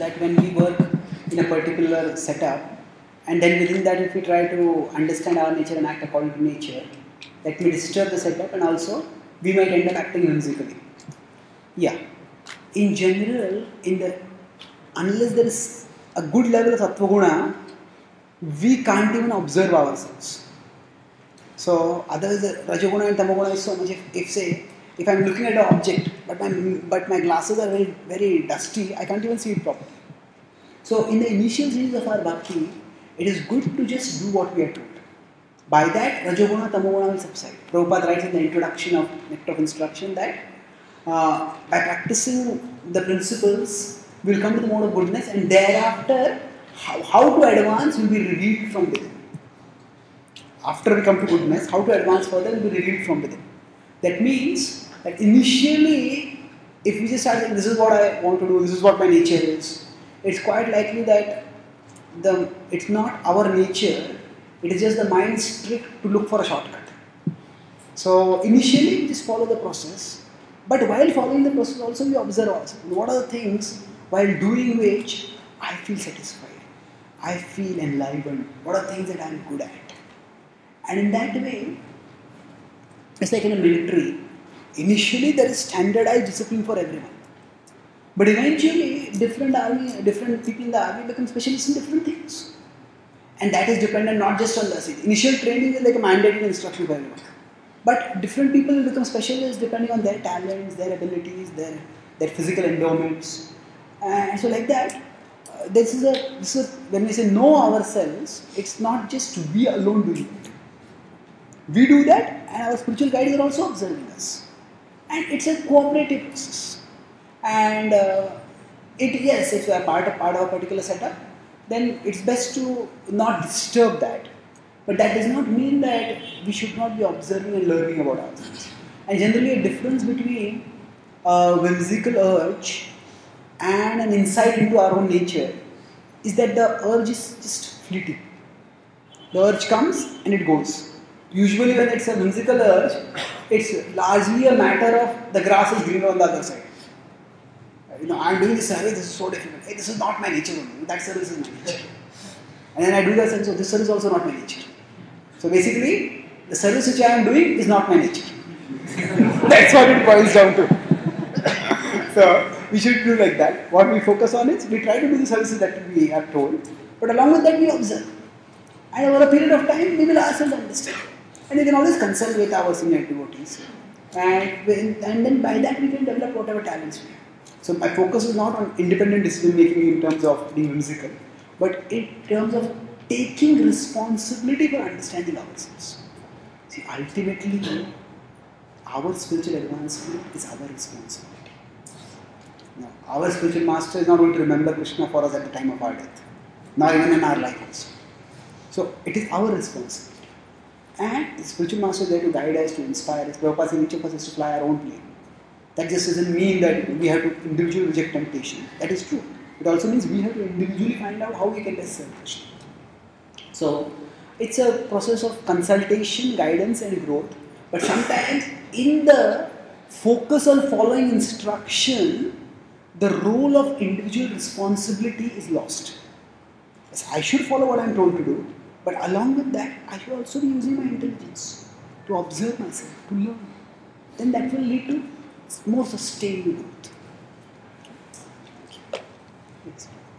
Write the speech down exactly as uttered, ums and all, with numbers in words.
that when we work in a particular setup, and then within that if we try to understand our nature and act according to nature, that may disturb the setup and also we might end up acting whimsically. Yeah. In general, in the unless there is a good level of sattva guna, we can't even observe ourselves. So otherwise the rajoguna and tamoguna is so much, if, if say, if I'm looking at an object, but my, but my glasses are very, very dusty, I can't even see it properly. So in the initial stages of our bhakti, it is good to just do what we are told. By that, rajoguna, tamoguna will subside. Prabhupada writes in the introduction of Nectar of Instruction that uh, by practicing the principles, we will come to the mode of goodness, and thereafter, how, how to advance will be revealed from within. After we come to goodness, how to advance further will be revealed from within. That means that initially, if we just start saying, this is what I want to do, this is what my nature is, it's quite likely that the it's not our nature, it is just the mind's trick to look for a shortcut. So initially, we just follow the process, but while following the process also we observe also. What are the things while doing which I feel satisfied, I feel enlivened, what are things that I am good at? And in that way, it's like in a military. Initially, there is standardized discipline for everyone. But eventually, different army, different people in the army become specialists in different things. And that is dependent not just on the seat. Initial training is like a mandated instruction for everyone. But different people will become specialists depending on their talents, their abilities, their, their physical endowments. And so like that, uh, this, is a, this is a, when we say know ourselves, it's not just to be alone doing it. We do that, and our spiritual guides are also observing us. And it's a cooperative process. And uh, it yes, if we are part of, part of a particular setup, then it's best to not disturb that. But that does not mean that we should not be observing and learning about ourselves. And generally a difference between a whimsical urge and an insight into our own nature is that the urge is just fleeting. The urge comes and it goes. Usually when it's a whimsical urge, it's largely a matter of the grass is greener on the other side. You know, I'm doing this service, this is so difficult. Hey, this is not my nature only. That service is my nature. And then I do that service, so this service is also not my nature. So basically, the service which I am doing is not my nature. That's what it boils down to. So, we should do like that. What we focus on is, we try to do the services that we are told, but along with that we observe. And over a period of time, we will ourselves understand. And we can always consult with our senior devotees. And, and then by that we can develop whatever talents we have. So my focus is not on independent decision making in terms of being whimsical, but in terms of taking responsibility for understanding ourselves. See, ultimately, our spiritual advancement is our responsibility. Now, our spiritual master is not going to remember Krishna for us at the time of our death, not even in our life also. So it is our responsibility. And the spiritual master is there to guide us, to inspire us. Prabhupada says each of us has to fly our own plane. That just doesn't mean that we have to individually reject temptation. That is true. It also means we have to individually find out how we can best serve Krishna. So, it's a process of consultation, guidance and growth. But sometimes in the focus on following instruction, the role of individual responsibility is lost. Yes, I should follow what I am told to do, but along with that, I should also be using my intelligence to observe myself, to learn. Then that will lead to more sustained growth. Yes.